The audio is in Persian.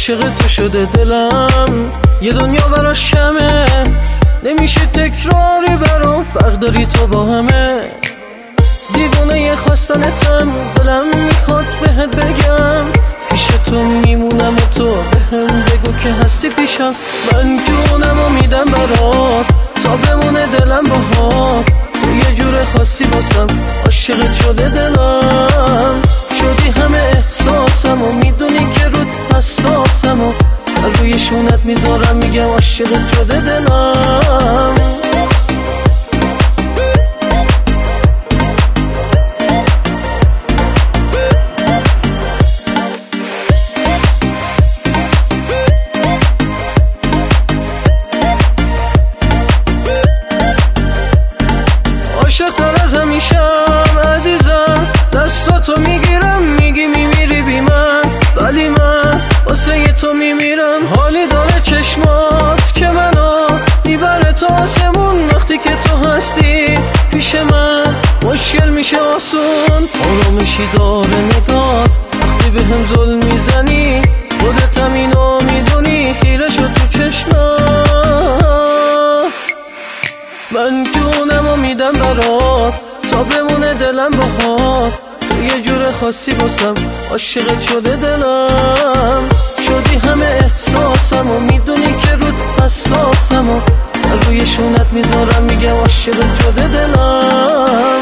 عاشق تو شده دلم، یه دنیا براش کمه، نمیشه تکراری برام، فرق داری تو با همه. دیوونه یه خواستنتم، دلم میخواد بهت بگم، پیش تو میمونم و تو بهم بگو که هستی پیشم. من جونم و میدم برات تا بمونه دلم باهات، تو یه جور خاصی باسم، عاشقت شده دلم. شدی همه احساسم و میدونی که رود حساسم و سر روی شونت میذارم، میگم عاشقت شده دلم. عاشق‌تر از همیشم عزیزم، دستاتو میگیرم میگی میمیری بی من، ولی من واسه تو میمیرم. حالی داره چشمات که منو میبره تا آسمون، وقتی که تو هستی پیش من مشکل میشه آسون. آرامشی داره نگات وقتی به هم ظلم میزنی، خودتم اینو میدونی، خیره شد تو چشمات. من جونمو میدم برات تا بمونه دلم باهات، تو یه جور خاصی باسم، عاشقت شده دلم. شدی همه احساسم و میدونی که رود حساسم و سر روی شونت میذارم، میگم عاشقت شده دلم.